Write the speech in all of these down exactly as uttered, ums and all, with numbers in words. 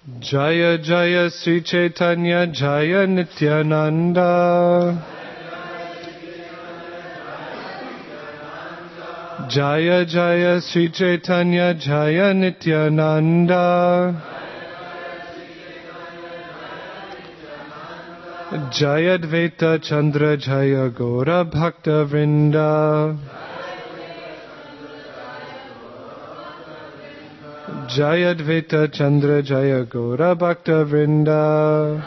Jaya Jaya Sri Chaitanya Jaya Nityananda. Jaya Jaya Sri Chaitanya Jaya Nityananda. Jaya Dvaita Chandra Jaya Gaura Bhakta Vrinda. Jaya Dvaita Chandra Jaya Gaura Bhakta Vrinda.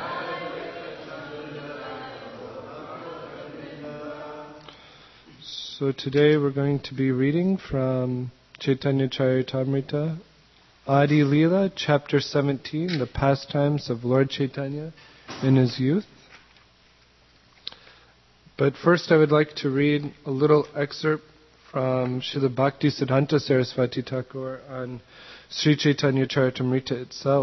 So today we're going to be reading from Chaitanya Charitamrita, Adi Leela, chapter seventeen, the pastimes of Lord Chaitanya in his youth. But first I would like to read a little excerpt from Srila Bhakti Siddhanta Saraswati Thakur on Sri Chaitanya Charitamrita itself.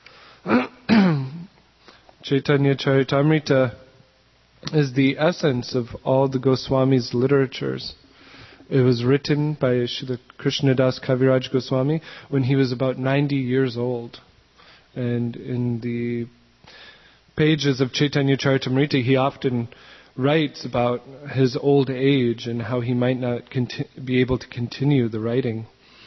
Chaitanya Charitamrita is the essence of all the Goswami's literatures. It was written by Srila Krishnadas Kaviraj Goswami when he was about ninety years old. And in the pages of Chaitanya Charitamrita, he often writes about his old age and how he might not conti- be able to continue the writing.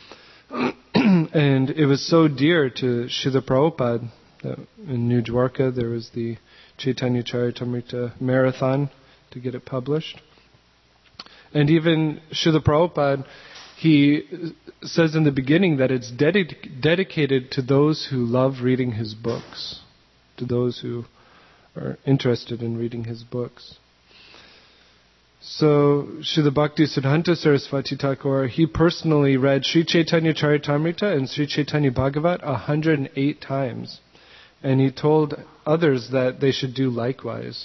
And it was so dear to Srila Prabhupada that in New Dwarka there was the Chaitanya Charitamrita marathon to get it published. And even Srila Prabhupada, he says in the beginning that it's dedic- dedicated to those who love reading his books, to those who are interested in reading his books. So, Srila Bhakti Siddhanta Saraswati Thakur, he personally read Sri Chaitanya Charitamrita and Sri Chaitanya Bhagavat one hundred eight times. And he told others that they should do likewise.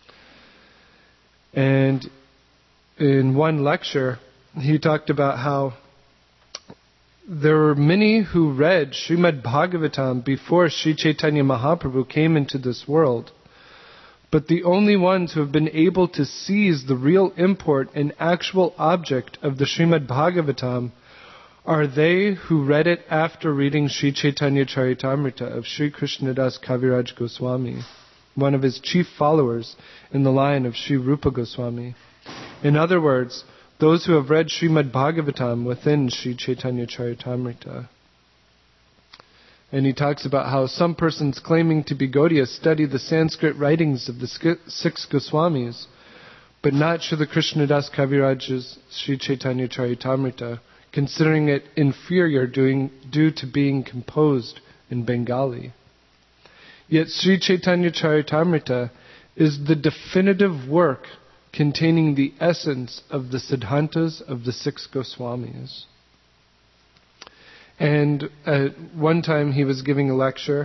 And in one lecture, he talked about how there were many who read Srimad Bhagavatam before Sri Chaitanya Mahaprabhu came into this world. But the only ones who have been able to seize the real import and actual object of the Srimad Bhagavatam are they who read it after reading Sri Chaitanya Charitamrita of Sri Krishnadas Kaviraj Goswami, one of his chief followers in the line of Sri Rupa Goswami. In other words, those who have read Srimad Bhagavatam within Sri Chaitanya Charitamrita. And he talks about how some persons claiming to be Gaudiya study the Sanskrit writings of the six Goswamis, but not Srila Krishnadas Kaviraj's Sri Chaitanya Charitamrita, considering it inferior doing, due to being composed in Bengali. Yet Sri Chaitanya Charitamrita is the definitive work containing the essence of the Siddhantas of the six Goswamis. And at one time he was giving a lecture,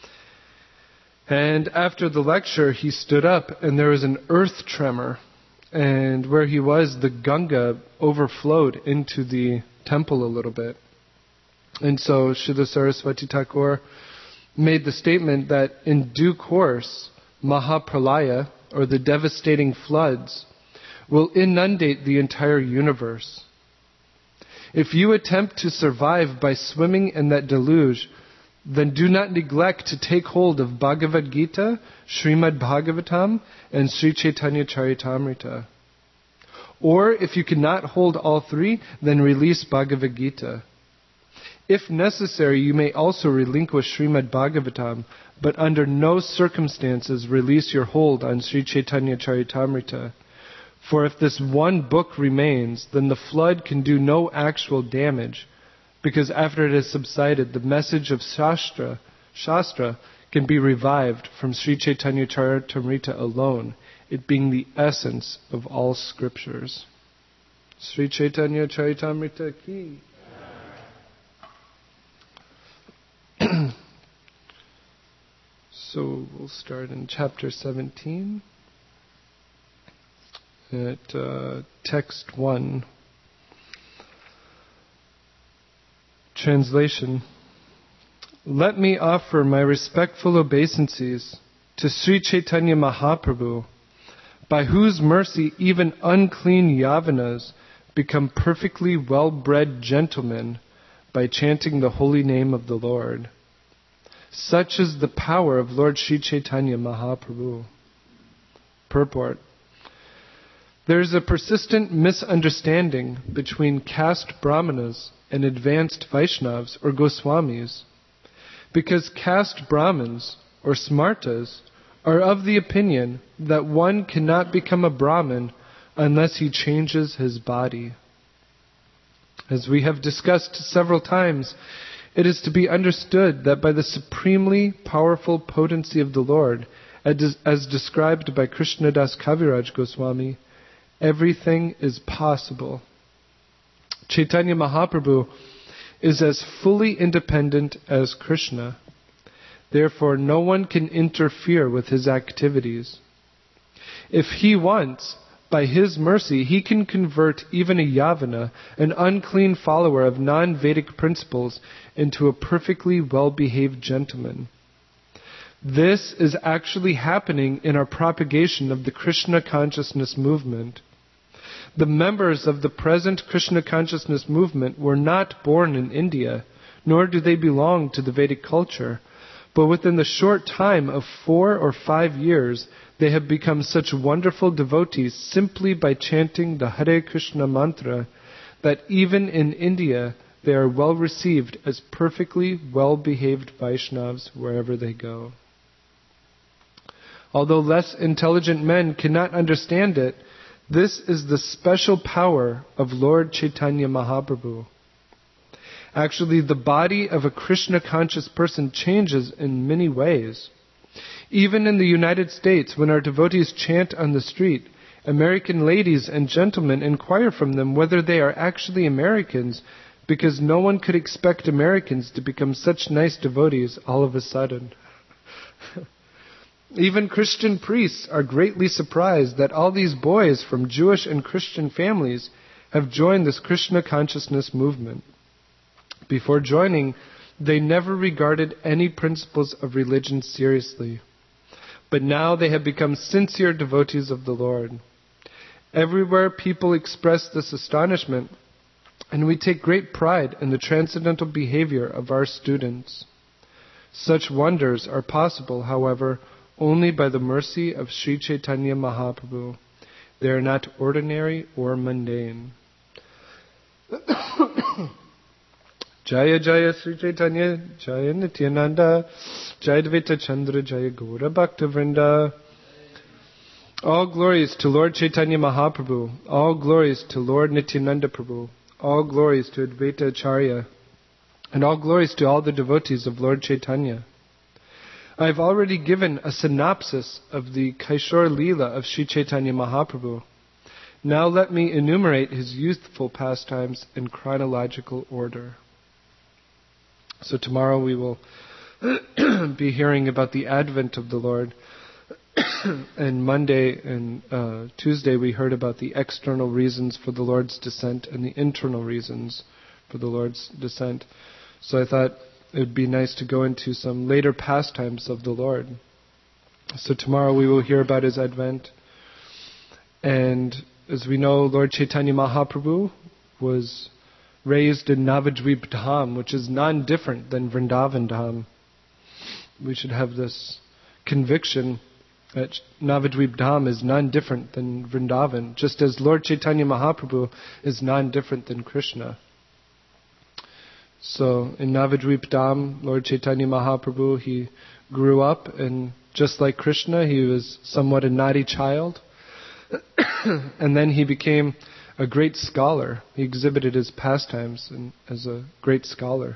and after the lecture he stood up and there was an earth tremor, and where he was, the Ganga overflowed into the temple a little bit. And so Srila Saraswati Thakur made the statement that in due course, Mahapralaya, or the devastating floods, will inundate the entire universe. If you attempt to survive by swimming in that deluge, then do not neglect to take hold of Bhagavad Gita, Srimad Bhagavatam, and Sri Chaitanya Charitamrita. Or, if you cannot hold all three, then release Bhagavad Gita. If necessary, you may also relinquish Srimad Bhagavatam, but under no circumstances release your hold on Sri Chaitanya Charitamrita. For if this one book remains, then the flood can do no actual damage, because after it has subsided, the message of Shastra, Shastra can be revived from Sri Chaitanya Charitamrita alone, it being the essence of all scriptures. Sri Chaitanya Charitamrita ki. So we'll start in chapter seventeen. At uh, text one. Translation. Let me offer my respectful obeisances to Sri Chaitanya Mahaprabhu, by whose mercy even unclean Yavanas become perfectly well-bred gentlemen by chanting the holy name of the Lord. Such is the power of Lord Sri Chaitanya Mahaprabhu. Purport. There is a persistent misunderstanding between caste Brahmanas and advanced Vaishnavas or Goswamis, because caste Brahmins or Smartas are of the opinion that one cannot become a Brahmin unless he changes his body. As we have discussed several times, it is to be understood that by the supremely powerful potency of the Lord, as described by Krishnadas Kaviraj Goswami, everything is possible. Chaitanya Mahaprabhu is as fully independent as Krishna. Therefore, no one can interfere with his activities. If he wants, by his mercy, he can convert even a Yavana, an unclean follower of non-Vedic principles, into a perfectly well-behaved gentleman. This is actually happening in our propagation of the Krishna consciousness movement. The members of the present Krishna consciousness movement were not born in India, nor do they belong to the Vedic culture, but within the short time of four or five years, they have become such wonderful devotees simply by chanting the Hare Krishna mantra that even in India they are well received as perfectly well-behaved Vaishnavas wherever they go. Although less intelligent men cannot understand it, this is the special power of Lord Chaitanya Mahaprabhu. Actually, the body of a Krishna-conscious person changes in many ways. Even in the United States, when our devotees chant on the street, American ladies and gentlemen inquire from them whether they are actually Americans, because no one could expect Americans to become such nice devotees all of a sudden. Even Christian priests are greatly surprised that all these boys from Jewish and Christian families have joined this Krishna consciousness movement. Before joining, they never regarded any principles of religion seriously. But now they have become sincere devotees of the Lord. Everywhere people express this astonishment, and we take great pride in the transcendental behavior of our students. Such wonders are possible, however, only by the mercy of Sri Chaitanya Mahaprabhu. They are not ordinary or mundane. Jaya Jaya Sri Chaitanya, Jaya Nityananda, Jaya Dvaita Chandra, Jaya Gaura Bhakta Vrinda. All glories to Lord Chaitanya Mahaprabhu, all glories to Lord Nityananda Prabhu, all glories to Advaita Acharya, and all glories to all the devotees of Lord Chaitanya. I have already given a synopsis of the Kaishor Leela of Sri Chaitanya Mahaprabhu. Now let me enumerate his youthful pastimes in chronological order. So tomorrow we will be hearing about the advent of the Lord. And Monday and uh, Tuesday we heard about the external reasons for the Lord's descent and the internal reasons for the Lord's descent. So I thought it would be nice to go into some later pastimes of the Lord. So tomorrow we will hear about his advent. And as we know, Lord Chaitanya Mahaprabhu was raised in Navadvip Dham, which is non-different than Vrindavan Dham. We should have this conviction that Navadvip Dham is non-different than Vrindavan, just as Lord Chaitanya Mahaprabhu is non-different than Krishna. So in Navadvip Dham, Lord Chaitanya Mahaprabhu, he grew up, and just like Krishna, he was somewhat a naughty child. And then he became a great scholar. He exhibited his pastimes in, as a great scholar.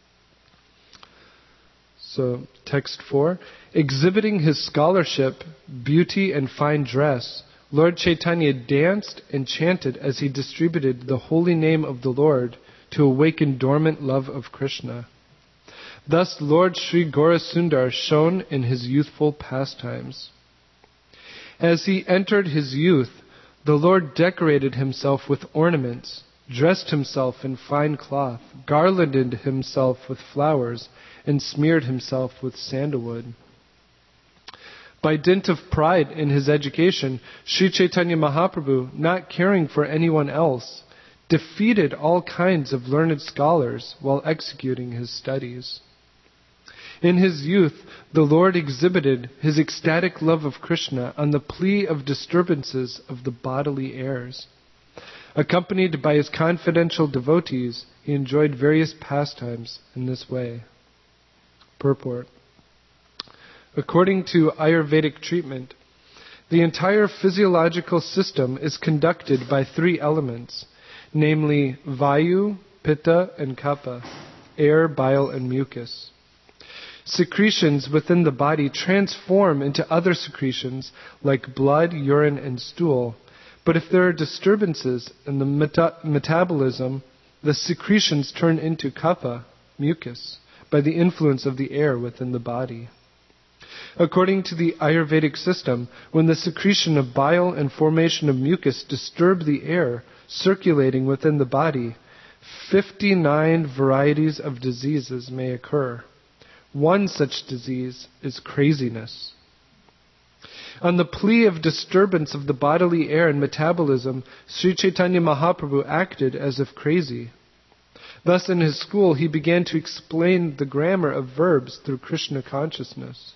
So, text four. Exhibiting his scholarship, beauty, and fine dress, Lord Chaitanya danced and chanted as he distributed the holy name of the Lord to awaken dormant love of Krishna. Thus Lord Sri Gaurasundar shone in his youthful pastimes. As he entered his youth, the Lord decorated himself with ornaments, dressed himself in fine cloth, garlanded himself with flowers, and smeared himself with sandalwood. By dint of pride in his education, Sri Chaitanya Mahaprabhu, not caring for anyone else, defeated all kinds of learned scholars while executing his studies. In his youth, the Lord exhibited his ecstatic love of Krishna on the plea of disturbances of the bodily airs. Accompanied by his confidential devotees, he enjoyed various pastimes in this way. Purport. According to Ayurvedic treatment, the entire physiological system is conducted by three elements, namely Vayu, Pitta, and Kapha, air, bile, and mucus. Secretions within the body transform into other secretions like blood, urine, and stool. But if there are disturbances in the meta- metabolism, the secretions turn into kapha, mucus, by the influence of the air within the body. According to the Ayurvedic system, when the secretion of bile and formation of mucus disturb the air circulating within the body, fifty-nine varieties of diseases may occur. One such disease is craziness. On the plea of disturbance of the bodily air and metabolism, Sri Chaitanya Mahaprabhu acted as if crazy. Thus, in his school, he began to explain the grammar of verbs through Krishna consciousness.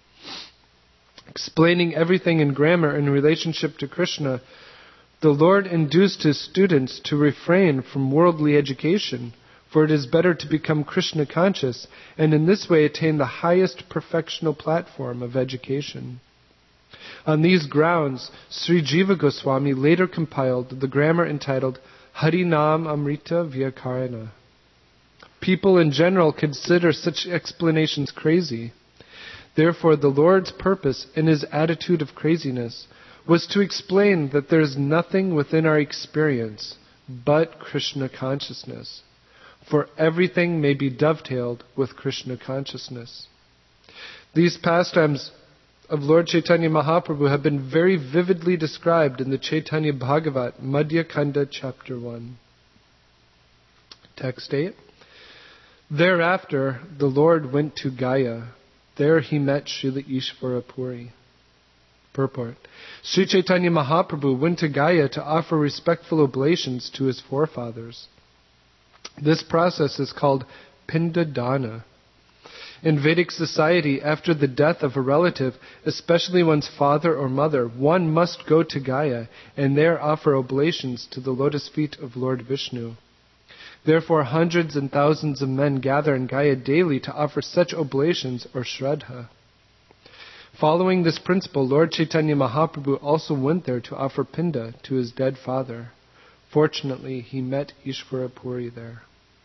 Explaining everything in grammar in relationship to Krishna, the Lord induced his students to refrain from worldly education, for it is better to become Krishna conscious, and in this way attain the highest perfectional platform of education. On these grounds, Sri Jiva Goswami later compiled the grammar entitled Harinam Amrita Vyakarana. People in general consider such explanations crazy. Therefore, the Lord's purpose in his attitude of craziness was to explain that there is nothing within our experience but Krishna consciousness, for everything may be dovetailed with Krishna consciousness. These pastimes of Lord Chaitanya Mahaprabhu have been very vividly described in the Chaitanya Bhagavat, Madhya Kanda, Chapter one. Text eight. Thereafter, the Lord went to Gaya. There he met Srila Ishvara Puri. Purport. Sri Chaitanya Mahaprabhu went to Gaya to offer respectful oblations to his forefathers. This process is called Pinda Dana. In Vedic society, after the death of a relative, especially one's father or mother, one must go to Gaya and there offer oblations to the lotus feet of Lord Vishnu. Therefore, hundreds and thousands of men gather in Gaya daily to offer such oblations or shraddha. Following this principle, Lord Chaitanya Mahaprabhu also went there to offer pinda to his dead father. Fortunately, he met Ishvara Puri there.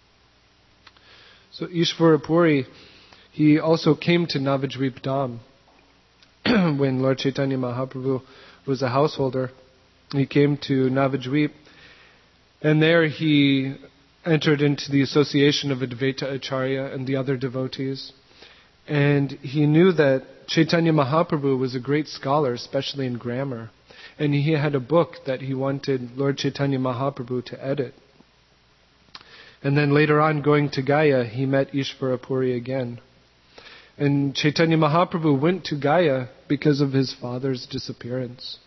So Ishvara Puri, he also came to Navadvip Dham when Lord Chaitanya Mahaprabhu was a householder. He came to Navadvip, and there he entered into the association of Advaita Acharya and the other devotees. And he knew that Chaitanya Mahaprabhu was a great scholar, especially in grammar. And he had a book that he wanted Lord Chaitanya Mahaprabhu to edit. And then later on, going to Gaya, he met Ishvara Puri again. And Chaitanya Mahaprabhu went to Gaya because of his father's disappearance.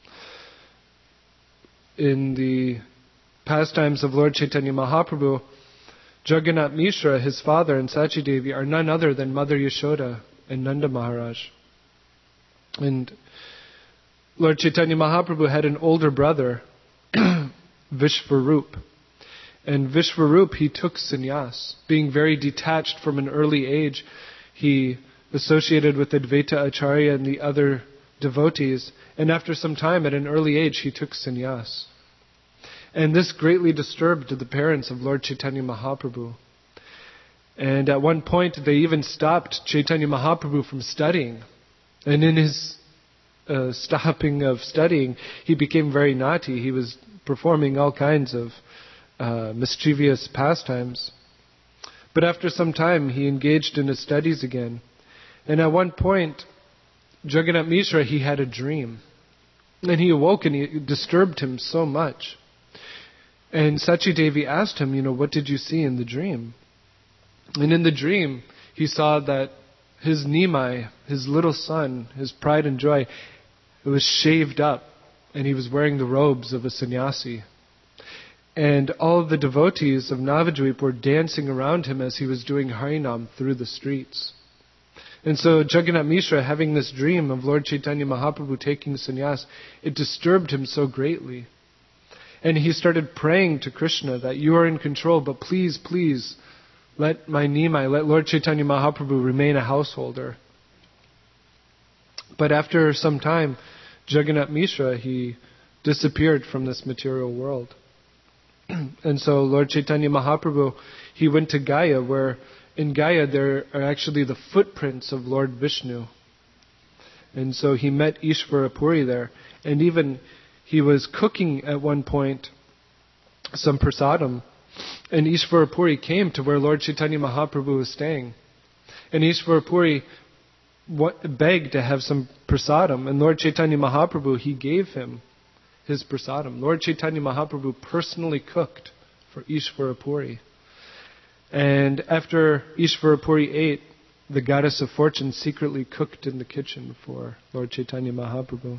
In the pastimes of Lord Chaitanya Mahaprabhu, Jagannath Mishra, his father, and Sachi Devi are none other than Mother Yashoda and Nanda Maharaj. And Lord Chaitanya Mahaprabhu had an older brother, Vishvarup. And Vishvarup, he took sannyas. Being very detached from an early age, he associated with Advaita Acharya and the other devotees. And after some time, at an early age, he took sannyas. And this greatly disturbed the parents of Lord Chaitanya Mahaprabhu. And at one point, they even stopped Chaitanya Mahaprabhu from studying. And in his uh, stopping of studying, he became very naughty. He was performing all kinds of uh, mischievous pastimes. But after some time, he engaged in his studies again. And at one point, Jagannath Mishra, he had a dream. And he awoke and it disturbed him so much. And Sachi Devi asked him, you know, what did you see in the dream? And in the dream, he saw that his Nimai, his little son, his pride and joy, it was shaved up, and he was wearing the robes of a sannyasi. And all of the devotees of Navadvip were dancing around him as he was doing Harinam through the streets. And so Jagannath Mishra, having this dream of Lord Chaitanya Mahaprabhu taking sannyas, it disturbed him so greatly. And he started praying to Krishna that you are in control, but please, please, let my Nimai, let Lord Chaitanya Mahaprabhu remain a householder. But after some time, Jagannath Mishra, he disappeared from this material world. And so Lord Chaitanya Mahaprabhu, he went to Gaya, where in Gaya there are actually the footprints of Lord Vishnu. And so he met Ishvara Puri there. And even he was cooking at one point some prasadam. And Ishvara Puri came to where Lord Chaitanya Mahaprabhu was staying. And Ishvara Puri begged to have some prasadam. And Lord Chaitanya Mahaprabhu, he gave him his prasadam. Lord Chaitanya Mahaprabhu personally cooked for Ishvara Puri. And after Ishvara Puri ate, the goddess of fortune secretly cooked in the kitchen for Lord Chaitanya Mahaprabhu.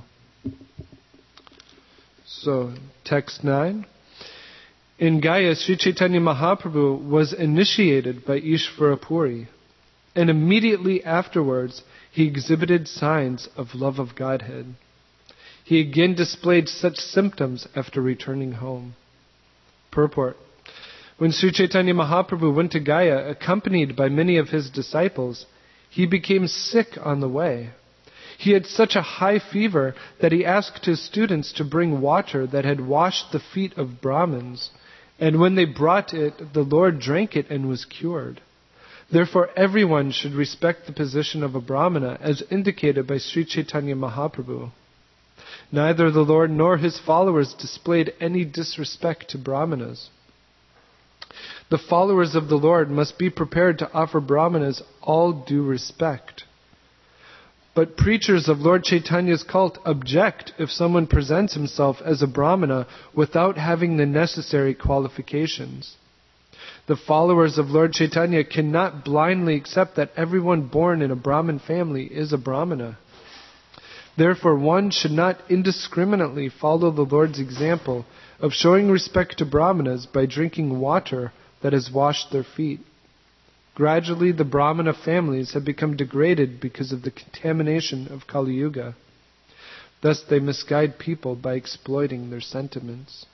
So, text nine. In Gaya, Sri Chaitanya Mahaprabhu was initiated by Ishvara Puri, and immediately afterwards he exhibited signs of love of Godhead. He again displayed such symptoms after returning home. Purport. When Sri Chaitanya Mahaprabhu went to Gaya, accompanied by many of his disciples, he became sick on the way. He had such a high fever that he asked his students to bring water that had washed the feet of Brahmins, and when they brought it, the Lord drank it and was cured. Therefore, everyone should respect the position of a Brahmana as indicated by Sri Chaitanya Mahaprabhu. Neither the Lord nor his followers displayed any disrespect to Brahmanas. The followers of the Lord must be prepared to offer Brahmanas all due respect. But preachers of Lord Chaitanya's cult object if someone presents himself as a Brahmana without having the necessary qualifications. The followers of Lord Chaitanya cannot blindly accept that everyone born in a Brahmin family is a Brahmana. Therefore, one should not indiscriminately follow the Lord's example of showing respect to Brahmanas by drinking water that has washed their feet. Gradually, the Brahmana families have become degraded because of the contamination of Kali Yuga. Thus, they misguide people by exploiting their sentiments.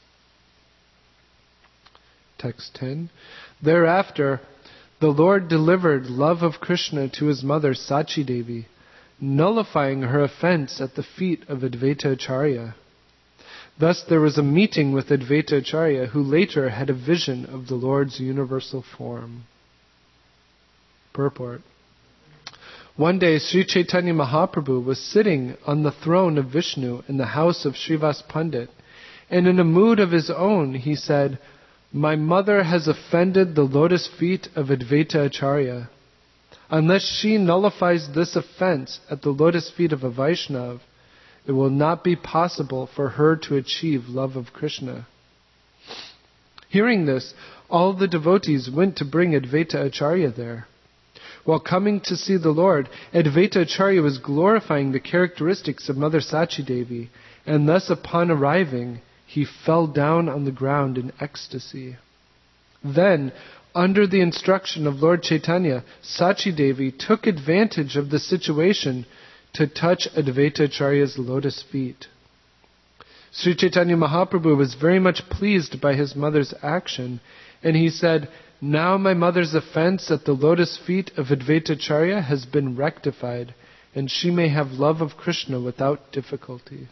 Text ten. Thereafter, the Lord delivered love of Krishna to his mother Sachi Devi, nullifying her offense at the feet of Advaita Acharya. Thus there was a meeting with Advaita Acharya, who later had a vision of the Lord's universal form. Purport. One day Sri Chaitanya Mahaprabhu was sitting on the throne of Vishnu in the house of Srivas Pandit, and in a mood of his own he said, "My mother has offended the lotus feet of Advaita Acharya. Unless she nullifies this offense at the lotus feet of a Vaishnav, it will not be possible for her to achieve love of Krishna." Hearing this, all the devotees went to bring Advaita Acharya there. While coming to see the Lord, Advaita Acharya was glorifying the characteristics of Mother Sachi Devi, and thus upon arriving, he fell down on the ground in ecstasy. Then, under the instruction of Lord Chaitanya, Sachi Devi took advantage of the situation to touch Advaita Acharya's lotus feet. Sri Chaitanya Mahaprabhu was very much pleased by his mother's action, and he said, "Now my mother's offense at the lotus feet of Advaita Acharya has been rectified, and she may have love of Krishna without difficulty."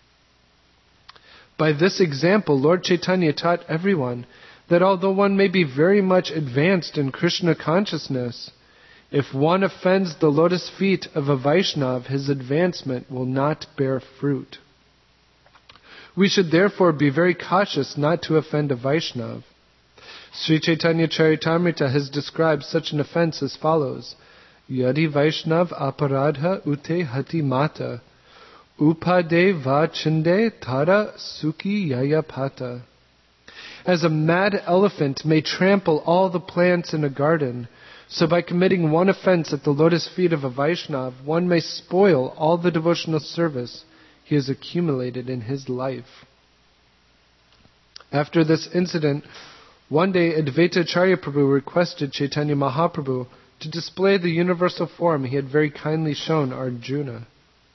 By this example, Lord Chaitanya taught everyone that although one may be very much advanced in Krishna consciousness, if one offends the lotus feet of a Vaishnav, his advancement will not bear fruit. We should therefore be very cautious not to offend a Vaishnav. Sri Chaitanya Charitamrita has described such an offense as follows: Yadi Vaishnav aparadha ute hati mata, upade va chinde tara sukhi yaya pata. As a mad elephant may trample all the plants in a garden, so by committing one offense at the lotus feet of a Vaishnav, one may spoil all the devotional service he has accumulated in his life. After this incident, one day Advaita Acharya Prabhu requested Chaitanya Mahaprabhu to display the universal form he had very kindly shown Arjuna.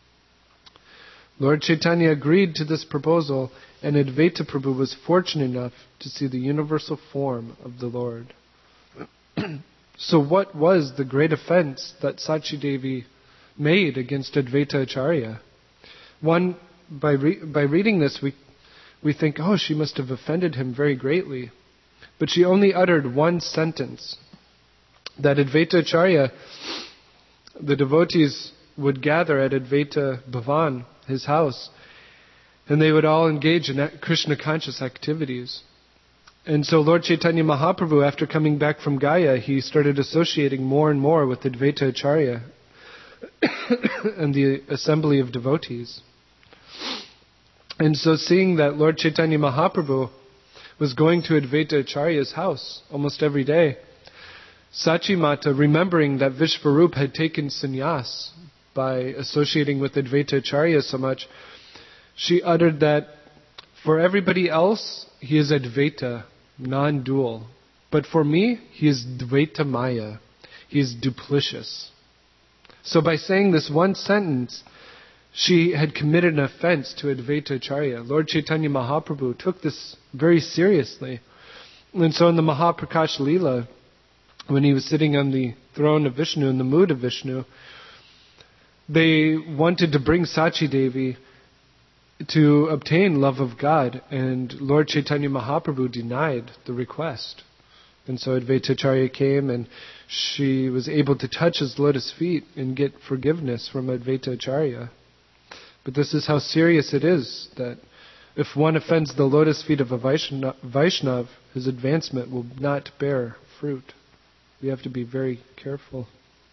Lord Chaitanya agreed to this proposal, and Advaita Prabhu was fortunate enough to see the universal form of the Lord. So what was the great offense that Sachi Devi made against Advaita Acharya? One, by re- by reading this, we we think, oh, she must have offended him very greatly. But she only uttered one sentence, that Advaita Acharya, the devotees would gather at Advaita Bhavan, his house, and they would all engage in Krishna conscious activities. And so Lord Chaitanya Mahaprabhu, after coming back from Gaya, he started associating more and more with Advaita Acharya and the assembly of devotees. And so seeing that Lord Chaitanya Mahaprabhu was going to Advaita Acharya's house almost every day, Sachi Mata, remembering that Vishvarup had taken sannyas by associating with Advaita Acharya so much, she uttered that for everybody else, he is Advaita, non-dual. But for me, he is Dvaita Maya. He is duplicious. So by saying this one sentence, she had committed an offense to Advaita Acharya. Lord Chaitanya Mahaprabhu took this very seriously. And so in the Mahaprakash Leela, when he was sitting on the throne of Vishnu, in the mood of Vishnu, they wanted to bring Sachi Devi to obtain love of God, and Lord Chaitanya Mahaprabhu denied the request. And so Advaita Acharya came, and she was able to touch his lotus feet and get forgiveness from Advaita Acharya. But this is how serious it is, that if one offends the lotus feet of a Vaishnav, Vaishnav, his advancement will not bear fruit. We have to be very careful.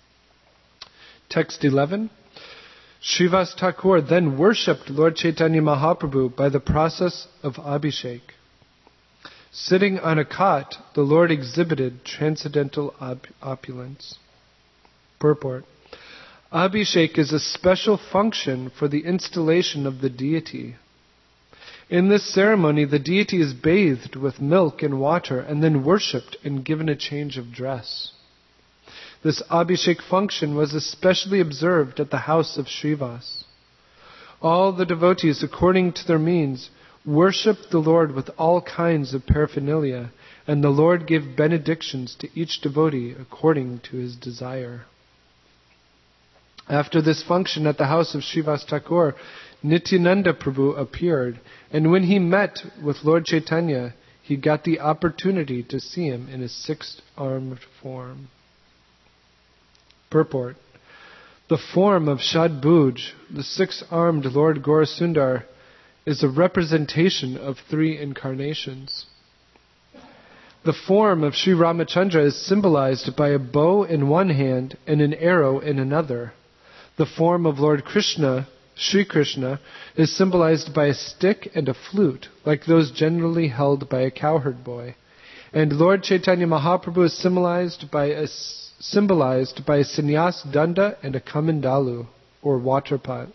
Text eleven. Srivas Thakur then worshipped Lord Chaitanya Mahaprabhu by the process of Abhishek. Sitting on a cot, the Lord exhibited transcendental op- opulence. Purport. Abhishek is a special function for the installation of the deity. In this ceremony, the deity is bathed with milk and water and then worshipped and given a change of dress. This Abhishek function was especially observed at the house of Srivas. All the devotees, according to their means, worshipped the Lord with all kinds of paraphernalia, and the Lord gave benedictions to each devotee according to his desire. After this function at the house of Srivas Thakur, Nityananda Prabhu appeared, and when he met with Lord Chaitanya, he got the opportunity to see him in his six-armed form. Purport. The form of Shadbhuj, the six-armed Lord Gaurasundar, is a representation of three incarnations. The form of Sri Ramachandra is symbolized by a bow in one hand and an arrow in another. The form of Lord Krishna, Sri Krishna, is symbolized by a stick and a flute, like those generally held by a cowherd boy. And Lord Chaitanya Mahaprabhu is symbolized by a symbolized by a sannyas danda and a kamandalu, or water pot.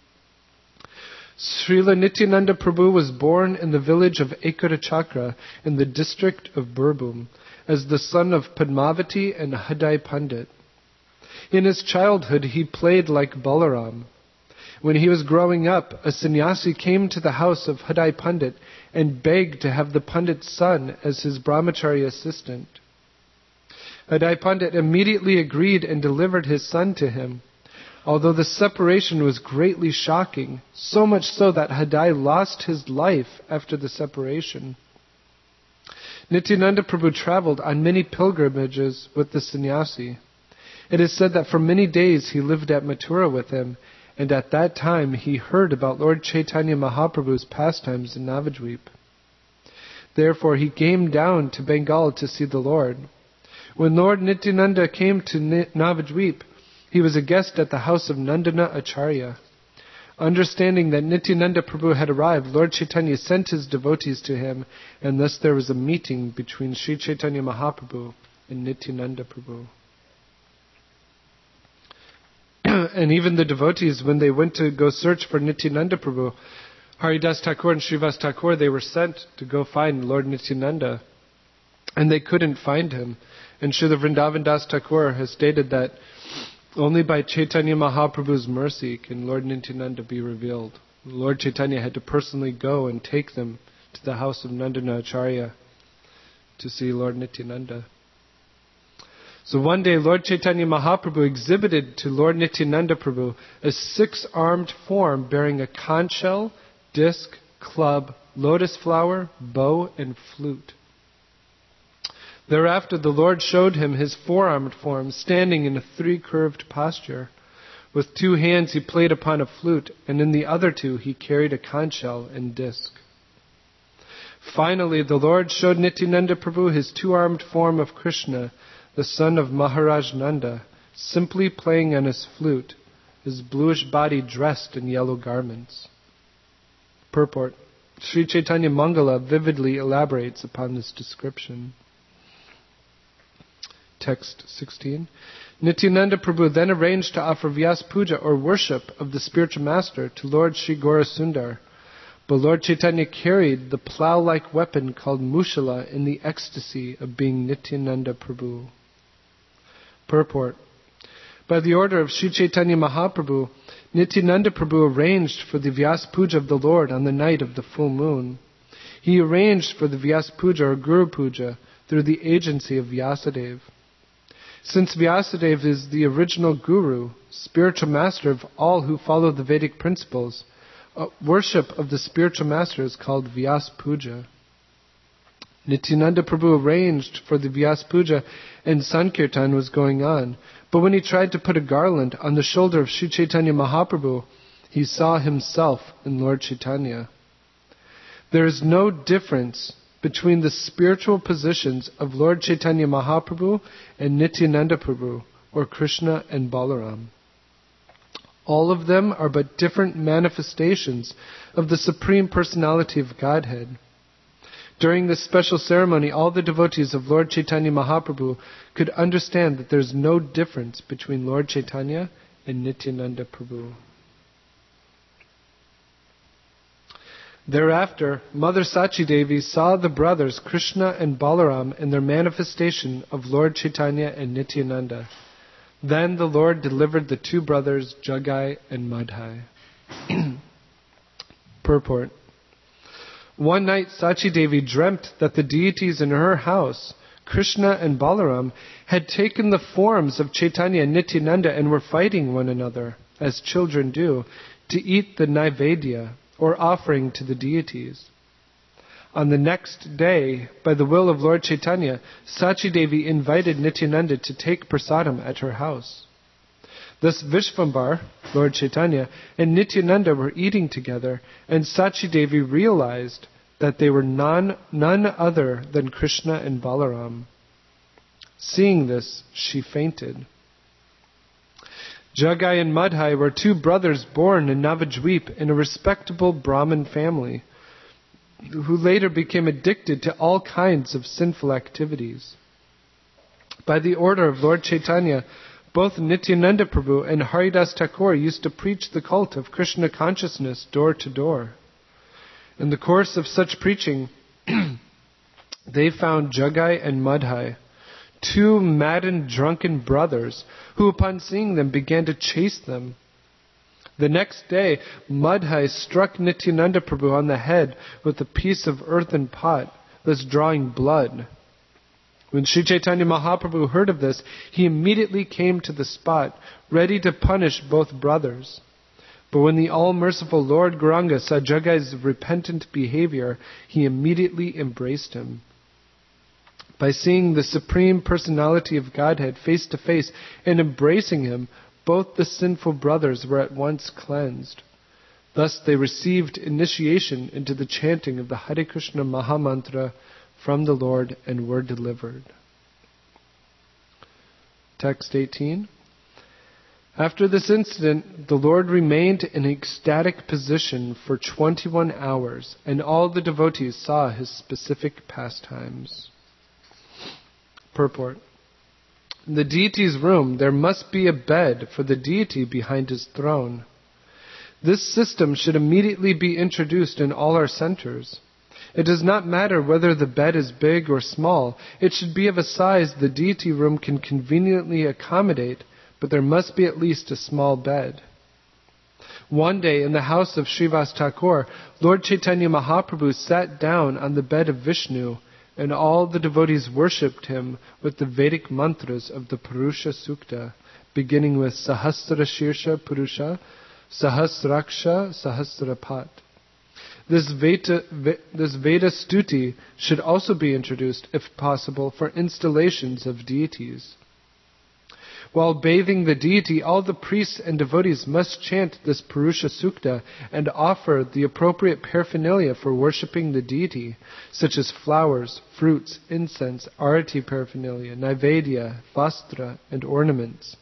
Srila Nityananda Prabhu was born in the village of Ekara in the district of Birbhum as the son of Padmavati and Hadai Pandit. In his childhood, he played like Balaram. When he was growing up, a sannyasi came to the house of Hadai Pandit and begged to have the Pandit's son as his brahmachari assistant. Hadai Pandit immediately agreed and delivered his son to him, although the separation was greatly shocking, so much so that Hadai lost his life after the separation. Nityananda Prabhu traveled on many pilgrimages with the sannyasi. It is said that for many days he lived at Mathura with him, and at that time he heard about Lord Chaitanya Mahaprabhu's pastimes in Navadvip. Therefore he came down to Bengal to see the Lord. When Lord Nityananda came to Navadvip, he was a guest at the house of Nandana Acharya. Understanding that Nityananda Prabhu had arrived, Lord Chaitanya sent his devotees to him, and thus there was a meeting between Sri Chaitanya Mahaprabhu and Nityananda Prabhu. And even the devotees, when they went to go search for Nityananda Prabhu, Haridas Thakur and Srivas Thakur, they were sent to go find Lord Nityananda. And they couldn't find him. And Srila Vrindavan Das Thakur has stated that only by Chaitanya Mahaprabhu's mercy can Lord Nityananda be revealed. Lord Chaitanya had to personally go and take them to the house of Nandana Acharya to see Lord Nityananda. So one day Lord Chaitanya Mahaprabhu exhibited to Lord Nityananda Prabhu a six-armed form bearing a conch shell, disc, club, lotus flower, bow, and flute. Thereafter the Lord showed him his four-armed form standing in a three-curved posture. With two hands he played upon a flute, and in the other two he carried a conch shell and disc. Finally the Lord showed Nityananda Prabhu his two-armed form of Krishna, the son of Maharaj Nanda, simply playing on his flute, his bluish body dressed in yellow garments. Purport. Sri Chaitanya Mangala vividly elaborates upon this description. Text sixteen. Nityananda Prabhu then arranged to offer Vyas Puja or worship of the spiritual master to Lord Sri Gaurasundar. But Lord Chaitanya carried the plough-like weapon called Mushala in the ecstasy of being Nityananda Prabhu. Purport. By the order of Sri Chaitanya Mahaprabhu, Nityananda Prabhu arranged for the Vyas Puja of the Lord on the night of the full moon. He arranged for the Vyas Puja or Guru Puja through the agency of Vyasadeva. Since Vyasadeva is the original Guru, spiritual master of all who follow the Vedic principles, uh, worship of the spiritual master is called Vyas Puja. Nityananda Prabhu arranged for the Vyas Puja and Sankirtan was going on, but when he tried to put a garland on the shoulder of Sri Chaitanya Mahaprabhu, he saw himself in Lord Chaitanya. There is no difference between the spiritual positions of Lord Chaitanya Mahaprabhu and Nityananda Prabhu, or Krishna and Balaram. All of them are but different manifestations of the Supreme Personality of Godhead. During this special ceremony, all the devotees of Lord Chaitanya Mahaprabhu could understand that there is no difference between Lord Chaitanya and Nityananda Prabhu. Thereafter, Mother Sachi Devi saw the brothers Krishna and Balaram in their manifestation of Lord Chaitanya and Nityananda. Then the Lord delivered the two brothers Jagai and Madhai. Purport. One night Sachi Devi dreamt that the deities in her house, Krishna and Balaram, had taken the forms of Chaitanya and Nityananda and were fighting one another, as children do, to eat the Naivedya, or offering to the deities. On the next day, by the will of Lord Chaitanya, Sachi Devi invited Nityananda to take prasadam at her house. Thus Vishvambar, Lord Chaitanya, and Nityananda were eating together, and Sachi Devi realized that they were none, none other than Krishna and Balaram. Seeing this, she fainted. Jagai and Madhai were two brothers born in Navadvip in a respectable Brahmin family, who later became addicted to all kinds of sinful activities. By the order of Lord Chaitanya, both Nityananda Prabhu and Haridas Thakur used to preach the cult of Krishna consciousness door to door. In the course of such preaching, they found Jagai and Madhai, two maddened, drunken brothers, who upon seeing them began to chase them. The next day, Madhai struck Nityananda Prabhu on the head with a piece of earthen pot, thus drawing blood. When Sri Chaitanya Mahaprabhu heard of this, he immediately came to the spot, ready to punish both brothers. But when the all-merciful Lord Gauranga saw Jagai's repentant behavior, he immediately embraced him. By seeing the Supreme Personality of Godhead face to face and embracing him, both the sinful brothers were at once cleansed. Thus they received initiation into the chanting of the Hare Krishna Mahamantra from the Lord and were delivered. Text eighteen. After this incident, the Lord remained in ecstatic position for twenty-one hours, and all the devotees saw his specific pastimes. Purport. In the deity's room, there must be a bed for the deity behind his throne. This system should immediately be introduced in all our centers. It does not matter whether the bed is big or small. It should be of a size the deity room can conveniently accommodate, but there must be at least a small bed. One day in the house of Srivas Thakur, Lord Chaitanya Mahaprabhu sat down on the bed of Vishnu, and all the devotees worshipped him with the Vedic mantras of the Purusha Sukta, beginning with Sahasra Shirsha Purusha, Sahasraksha, Sahasrapat. This Veda, this Veda Stuti should also be introduced, if possible, for installations of deities. While bathing the deity, all the priests and devotees must chant this Purusha Sukta and offer the appropriate paraphernalia for worshipping the deity, such as flowers, fruits, incense, arati paraphernalia, naivedya, vastra, and ornaments.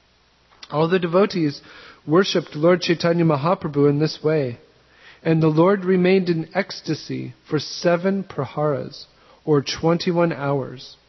All the devotees worshipped Lord Chaitanya Mahaprabhu in this way, and the Lord remained in ecstasy for seven praharas, or twenty-one hours.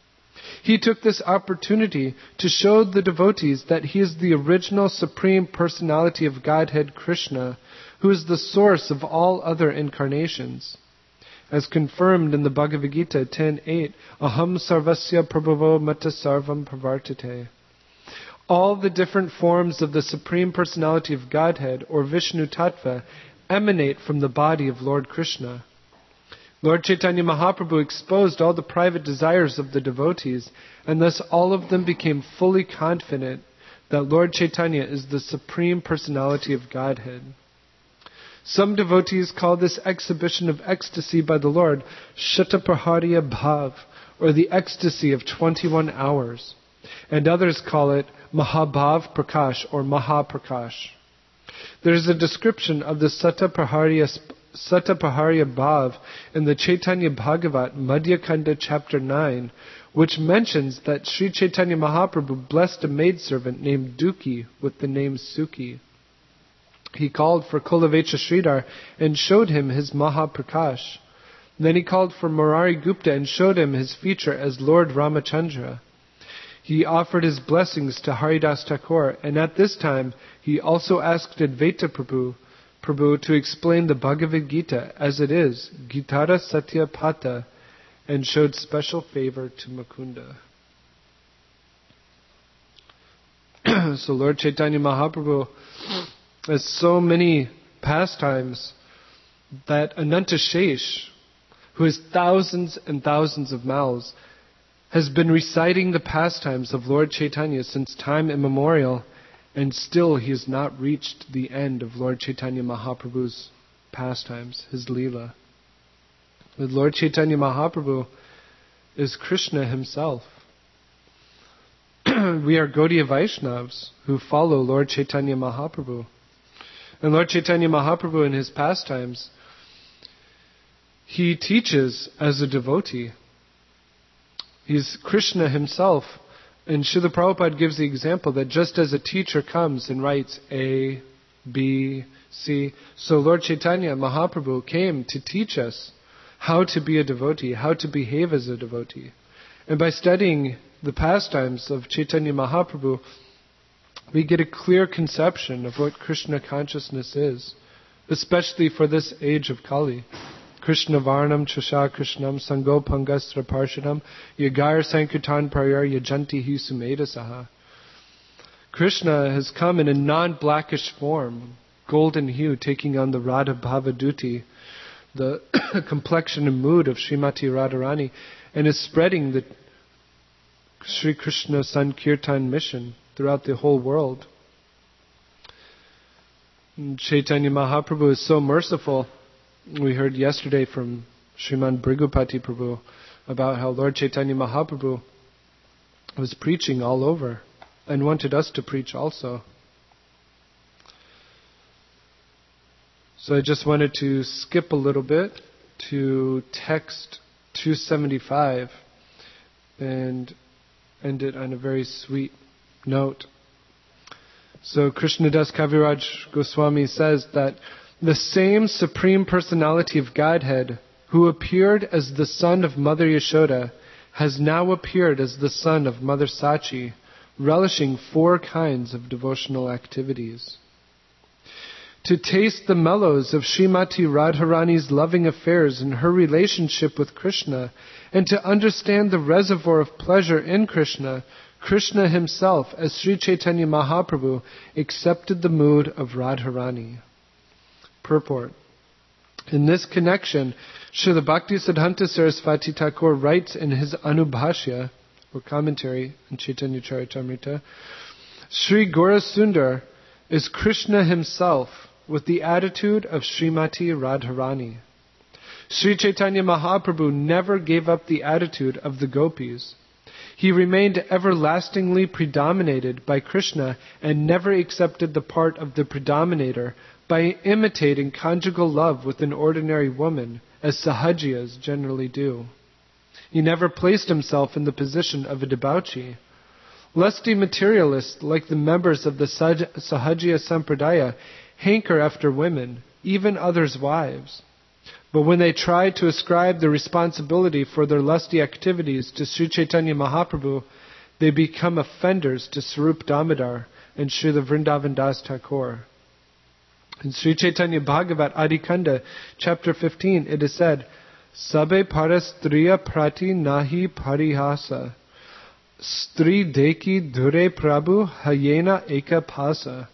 He took this opportunity to show the devotees that he is the original Supreme Personality of Godhead Krishna, who is the source of all other incarnations. As confirmed in the Bhagavad Gita ten eight, Aham sarvasya prabhavo mata sarvam pravartate. All the different forms of the Supreme Personality of Godhead, or Vishnu Tattva, emanate from the body of Lord Krishna. Lord Chaitanya Mahaprabhu exposed all the private desires of the devotees, and thus all of them became fully confident that Lord Chaitanya is the Supreme Personality of Godhead. Some devotees call this exhibition of ecstasy by the Lord Shatapraharya Bhav, or the ecstasy of twenty-one hours, and others call it Mahabhav Prakash, or Mahaprakash. There is a description of the Satapraharya Satapraharya Bhav in the Chaitanya Bhagavat, Madhya Kanda, chapter nine, which mentions that Sri Chaitanya Mahaprabhu blessed a maidservant named Duki with the name Suki. He called for Kulavecha Sridhar and showed him his Mahaprakash. Then he called for Murari Gupta and showed him his feature as Lord Ramachandra. He offered his blessings to Haridas Thakur, and at this time he also asked Advaita Prabhu, Prabhu to explain the Bhagavad Gita as it is, Gitara Satya Pata, and showed special favor to Mukunda. So Lord Chaitanya Mahaprabhu has so many pastimes that Ananta Shesh, who has thousands and thousands of mouths, has been reciting the pastimes of Lord Chaitanya since time immemorial, and still he has not reached the end of Lord Chaitanya Mahaprabhu's pastimes, his Leela. But Lord Chaitanya Mahaprabhu is Krishna himself. We are Gaudiya Vaishnavas who follow Lord Chaitanya Mahaprabhu. And Lord Chaitanya Mahaprabhu in his pastimes, he teaches as a devotee. He's Krishna himself. And Srila Prabhupada gives the example that just as a teacher comes and writes A, B, C, so Lord Chaitanya Mahaprabhu came to teach us how to be a devotee, how to behave as a devotee. And by studying the pastimes of Chaitanya Mahaprabhu, we get a clear conception of what Krishna consciousness is, especially for this age of Kali. Krishna Varnam Chasha Krishnam Sango Pangastra Parshadam Yagar Sankirtan Prayar Yajanti Hi Sumeda Saha. Krishna has come in a non-blackish form, golden hue, taking on the Radha Bhavaduti, the complexion and mood of Srimati Radharani, and is spreading the Sri Krishna Sankirtan mission throughout the whole world. And Chaitanya Mahaprabhu is so merciful. We heard yesterday from Sriman Brigupati Prabhu about how Lord Chaitanya Mahaprabhu was preaching all over and wanted us to preach also. So I just wanted to skip a little bit to text two seventy-five and end it on a very sweet note. So Krishnadas Kaviraj Goswami says that the same Supreme Personality of Godhead who appeared as the son of Mother Yashoda has now appeared as the son of Mother Sachi, relishing four kinds of devotional activities. to taste the mellows of Srimati Radharani's loving affairs and her relationship with Krishna, and to understand the reservoir of pleasure in Krishna, Krishna himself, as Sri Chaitanya Mahaprabhu, accepted the mood of Radharani. Purport. In this connection, Srila Bhaktisiddhanta Saraswati Thakur writes in his Anubhashya, or commentary on Chaitanya Charitamrita, Sri Gaurasundar is Krishna himself with the attitude of Srimati Radharani. Sri Chaitanya Mahaprabhu never gave up the attitude of the gopis. He remained everlastingly predominated by Krishna and never accepted the part of the predominator by imitating conjugal love with an ordinary woman, as Sahajiyas generally do. He never placed himself in the position of a debauchee. Lusty materialists, like the members of the Sahajiya Sampradaya, hanker after women, even others' wives. But when they try to ascribe the responsibility for their lusty activities to Sri Chaitanya Mahaprabhu, they become offenders to Sarup Damodar and Srila Vrindavan Das Thakur. In Sri Chaitanya Bhagavat Adikanda, chapter fifteen, it is said, Sabe parastriya prati nahi parihasa, stri deki dure prabhu hayena eka pasa.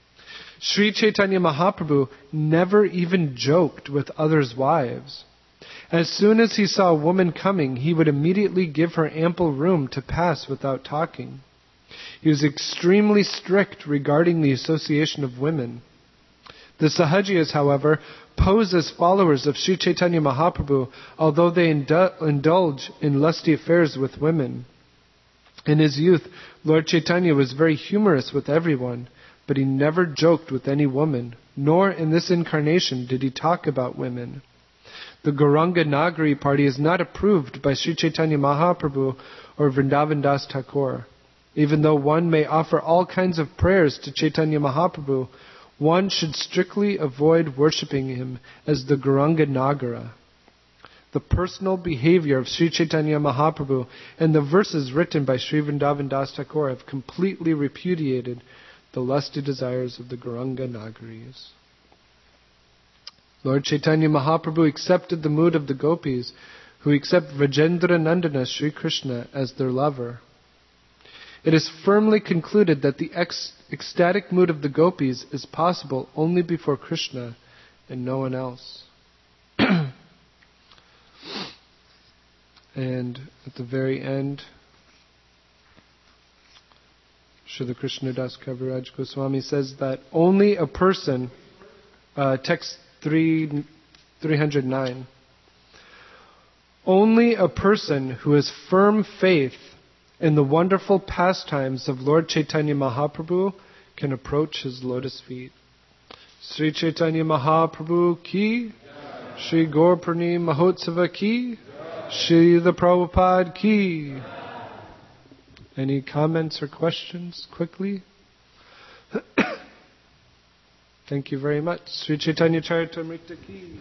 Sri Chaitanya Mahaprabhu never even joked with others' wives. As soon as he saw a woman coming, he would immediately give her ample room to pass without talking. He was extremely strict regarding the association of women. The Sahajiyas, however, pose as followers of Sri Chaitanya Mahaprabhu, although they indu- indulge in lusty affairs with women. In his youth, Lord Chaitanya was very humorous with everyone, but he never joked with any woman, nor in this incarnation did he talk about women. The Gauranga Nagari party is not approved by Sri Chaitanya Mahaprabhu or Vrindavan Das Thakur. Even though one may offer all kinds of prayers to Chaitanya Mahaprabhu, one should strictly avoid worshipping him as the Gauranga Nagara. The personal behavior of Sri Chaitanya Mahaprabhu and the verses written by Sri Vrindavan Das Thakur have completely repudiated the lusty desires of the Gauranga Nagaris. Lord Chaitanya Mahaprabhu accepted the mood of the gopis, who accept Vrajendra Nandana Sri Krishna as their lover. It is firmly concluded that the ex- ecstatic mood of the gopis is possible only before Krishna and no one else. And at the very end, Srila Krishnadas Kaviraj Goswami says that only a person, uh, text three, three hundred nine, only a person who has firm faith in the wonderful pastimes of Lord Chaitanya Mahaprabhu can approach his lotus feet. Sri Chaitanya Mahaprabhu ki, Sri Gaurpurni Mahotsava ki, Sri the Prabhupada ki. Any comments or questions quickly? Thank you very much. Sri Chaitanya Charitamrita ki.